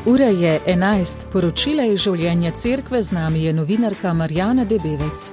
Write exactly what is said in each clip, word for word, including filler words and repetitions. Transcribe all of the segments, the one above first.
Ura je enajst, poročila iz življenja cerkve, z nami je novinarka Marjana Debevec.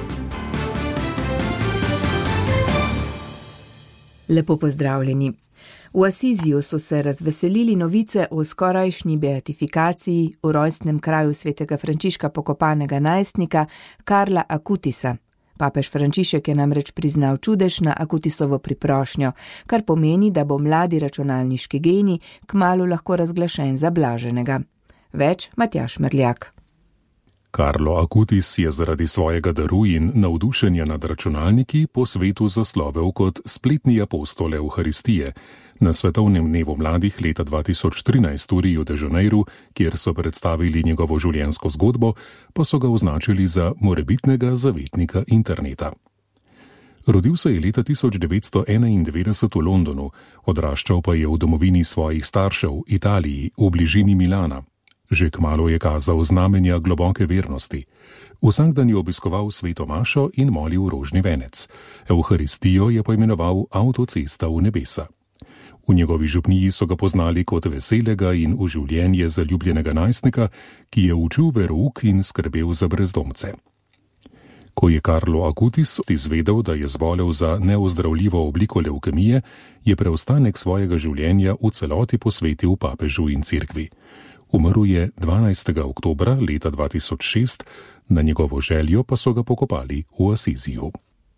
Lepo pozdravljeni. V Asiziju so se razveselili novice o skorajšnji beatifikaciji v rojstnem kraju svetega Frančiška pokopanega najstnika Karla Akutisa. Papež Frančišek je namreč priznal čudež na Akutisovo priprošnjo, kar pomeni, da bo mladi računalniški genij kmalu lahko razglašen za blaženega. Več Matjaž Merljak. Karlo Akutis je zaradi svojega daru in navdušenja nad računalniki po svetu zaslovel kot spletni apostol Evharistije. Na svetovnem dnevu mladih leta dva tisoč trinajst v Riu de Janeiru, kjer so predstavili njegovo življenjsko zgodbo, pa so ga označili za morebitnega zavetnika interneta. Rodil se je leta tisoč devetsto enaindevetdeset v Londonu, odraščal pa je v domovini svojih staršev, Italiji, v bližini Milana. Že kmalu je kazal znamenja globoke vernosti. Vsak dan je obiskoval sveto mašo in molil rožni venec. Evharistijo je poimenoval avtocesta v nebesa. V njegovi župniji so ga poznali kot veselega in v življenje zaljubljenega najstnika, ki je učil verouk in skrbel za brezdomce. Ko je Karlo Akutis izvedel, da je zbolel za neozdravljivo obliko levkemije, je preostanek svojega življenja v celoti posvetil papežu in cerkvi. Umrl je dvanajstega oktobra leta dva tisoč šest, na njegovo željo pa so ga pokopali v Asiziju.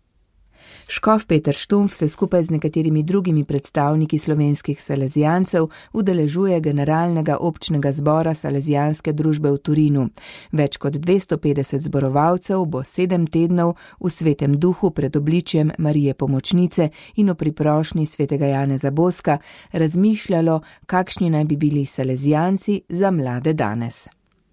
Škof Peter Štumpf se skupaj z nekaterimi drugimi predstavniki slovenskih salezijancev udeležuje generalnega občnega zbora Salezijanske družbe v Torinu. Več kot dvesto petdeset zborovalcev bo sedem tednov v svetem duhu pred obličjem Marije Pomočnice in o priprošnji svetega Janeza Boska razmišljalo, kakšni naj bi bili salezijanci za mlade danes.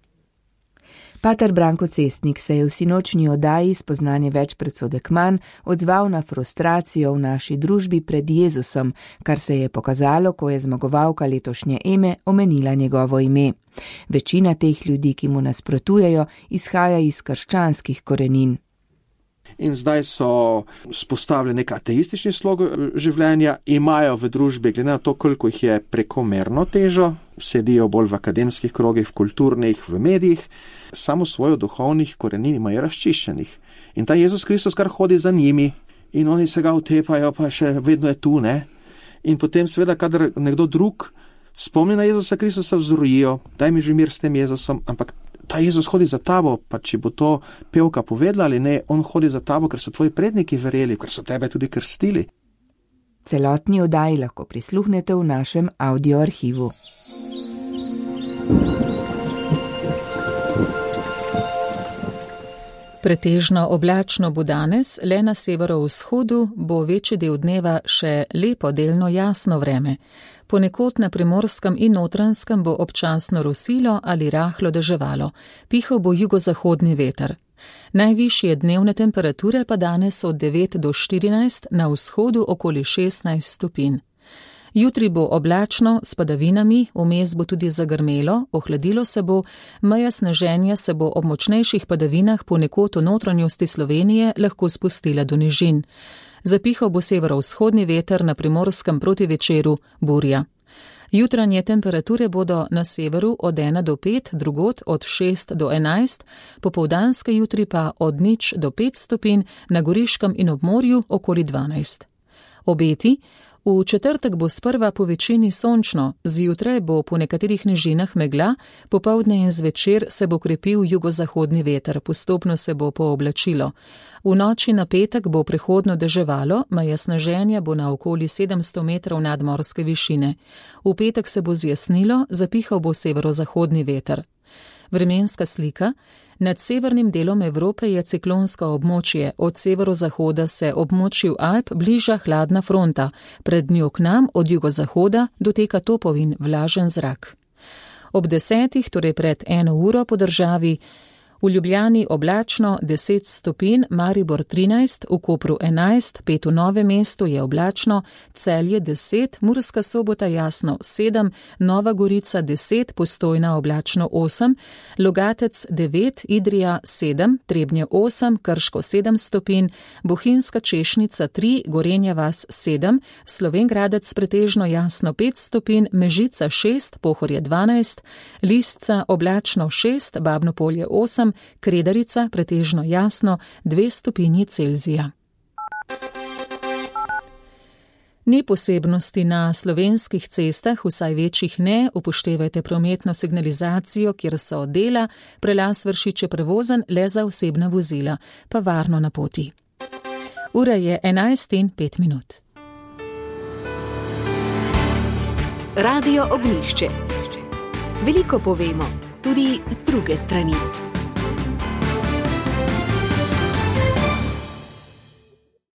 Pater Branko Cestnik se je v sinočnji oddaji Spoznanje več predsodek manj odzval na frustracijo v naši družbi pred Jezusom, kar se je pokazalo, ko je zmagovalka letošnje Eme omenila njegovo ime. Večina teh ljudi, ki mu nasprotujejo, izhaja iz krščanskih korenin. In zdaj so spostavili nek ateistični slog življenja, imajo v družbi, glede na to, koliko jih je, prekomerno težo, sedijo bolj v akademskih krogih, v kulturnih, v medijih, samo svojo duhovnih korenin imajo razčiščenih. In ta Jezus Kristus kar hodi za njimi in oni se ga utepajo, pa še vedno je tu, ne? In potem seveda, kadar nekdo drug spomni na Jezusa Kristusa, vzrujijo, daj mi že mir s tem Jezusom, ampak ta Jezus hodi za tabo, pa če bo to pevka povedala ali ne, on hodi za tabo, ker so tvoji predniki verjeli, ker so tebe tudi krstili. Celotni oddaji lahko prisluhnete v našem audioarhivu. Pretežno oblačno bo danes, le na severovzhodu bo večji del dneva še lepo delno jasno vreme. Ponekod na Primorskem in Notranjskem bo občasno rosilo ali rahlo deževalo. Pihal bo jugozahodni veter. Najvišje dnevne temperature pa danes od devet do štirinajst, na vzhodu okoli šestnajst stopinj. Jutri bo oblačno s padavinami, vmes bo tudi zagrmelo, ohladilo se bo, meja sneženja se bo ob močnejših padavinah ponekod v notranjosti Slovenije lahko spustila do nižin. Zapihal bo severovzhodni veter, na Primorskem proti večeru burja. Jutranje temperature bodo na severu od ena do pet, drugod od šest do enajst, popoldanske jutri pa od nič do pet stopinj, na Goriškem in ob morju okoli dvanajst. Obeti: v četrtek bo sprva po večini sončno, zjutraj bo po nekaterih nižinah megla, popoldne in zvečer se bo krepil jugozahodni veter, postopno se bo pooblačilo. V noči na petek bo prehodno deževalo, meja sneženja bo na okoli sedemsto metrov nadmorske višine. V petek se bo zjasnilo, zapihal bo severozahodni veter. Vremenska slika: nad severnim delom Evrope je ciklonsko območje, od severozahoda se območju Alp bliža hladna fronta, pred njo k nam od jugozahoda doteka topov in vlažen zrak. Ob desetih, torej pred eno uro po državi, V Ljubljani oblačno deset stopinj, Maribor trinajst, v Kopru enajst, pet v Novem mestu je oblačno, Celje deset, Murska Sobota jasno sedem, Nova Gorica deset, Postojna oblačno osem, Logatec devet, Idrija sedem, Trebnje osem, Krško sedem stopinj, Bohinjska Češnica tri, Gorenja vas sedem, Slovenj Gradec pretežno jasno pet stopinj, Mežica šest, Pohorje dvanajst, Lisca oblačno šest, Babno Polje osem, Kredarica pretežno jasno dve stopinji Celzija. Ni posebnosti na slovenskih cestah, vsaj večjih ne, upoštevajte prometno signalizacijo, kjer so dela, prelaz Vršič je prevozen le za osebna vozila, pa varno na poti. Ura je enajst in pet minut. Radio Ognjišče. Veliko povemo, tudi z druge strani.